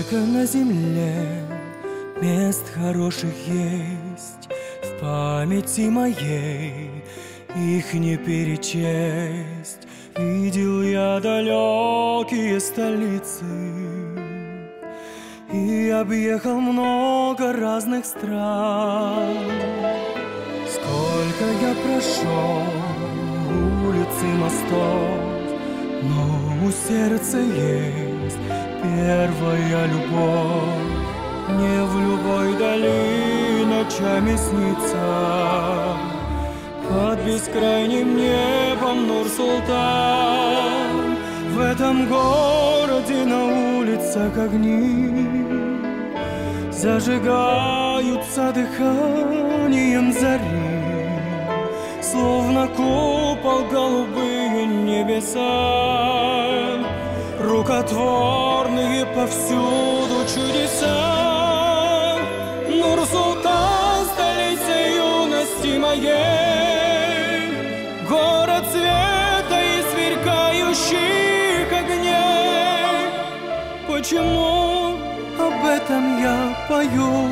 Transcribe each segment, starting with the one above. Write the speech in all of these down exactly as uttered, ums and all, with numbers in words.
Сколько на земле мест хороших есть, в памяти моей их не перечесть. Видел я далекие столицы и объехал много разных стран. Сколько я прошел улиц и мостов, но у сердца есть первая любовь. Мне в любой дали ночами снится под бескрайним небом Нур-Султан. В этом городе на улицах огни зажигаются дыханием зари, словно купол голубые небеса, рукотворные повсюду чудеса. Нур-Султан, столица юности моей, город света и сверкающих огней. Почему об этом я пою?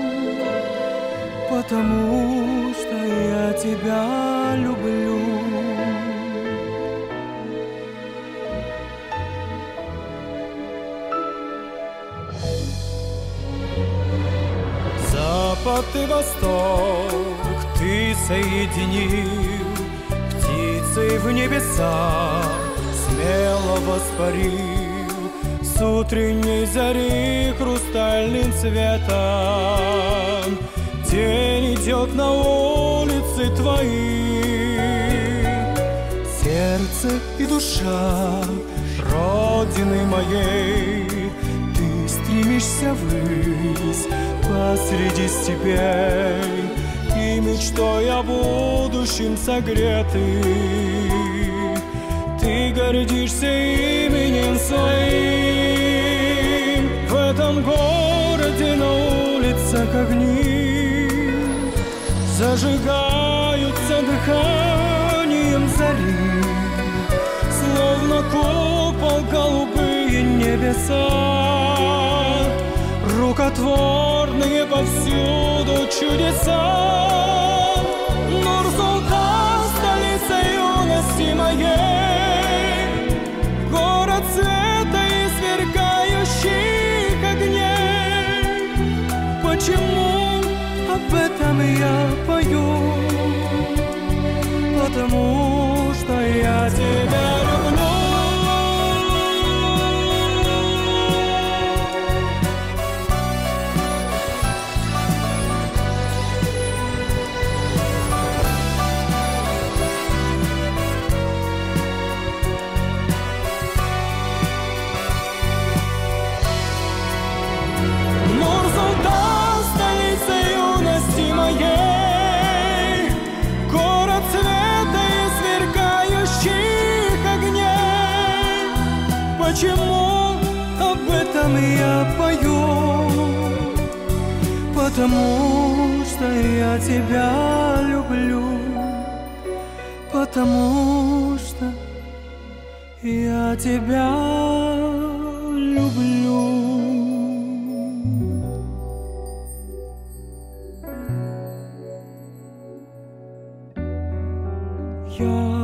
Потому что я тебя люблю. Запад и восток ты соединил, птицей в небеса смело воспарил, с утренней зари хрустальным цветом день идет на улицы твои. Сердце и душа родины моей, ты стремишься ввысь посреди степей, и мечтой о будущем согретый ты гордишься именем своим. В этом городе на улицах огни зажигаются дыханием зари, словно купол голубые небеса, рукотворные повсюду чудеса. Нур-Султан, столица юности моей, город света и сверкающих огней. Почему об этом я пою? Потому что я тебя люблю. Город света и сверкающих огней. Почему об этом я пою? Потому что я тебя люблю. Потому что я тебя люблю. Я